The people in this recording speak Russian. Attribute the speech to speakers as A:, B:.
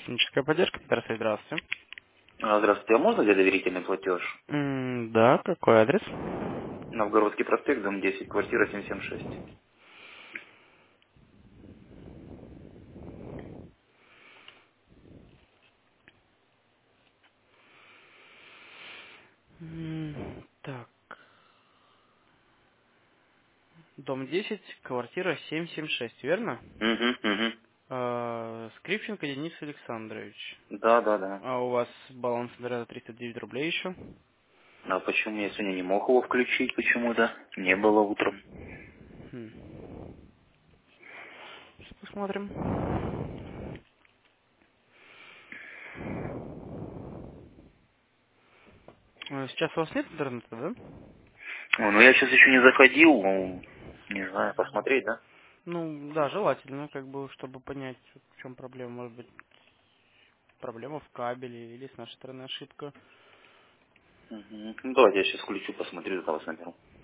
A: Техническая поддержка, здравствуйте.
B: Здравствуйте, а можно для доверительный платеж?
A: Да, какой адрес?
B: Новгородский проспект, дом 10, квартира 776.
A: Так, дом 10, квартира 776, верно?
B: Угу.
A: Скрипченко Денис Александрович.
B: Да.
A: А у вас баланс интернета 309 рублей еще?
B: А почему я сегодня не мог его включить почему-то? Не было утром.
A: Хм. Сейчас посмотрим. Сейчас у вас нет интернета, да?
B: Ну, я сейчас еще не заходил, не знаю, посмотреть, да?
A: Ну, да, желательно, чтобы понять, в чем проблема. Может быть, проблема в кабеле или с нашей стороны ошибка.
B: Ну, давайте я сейчас включу, посмотрю, тогда вас наберу.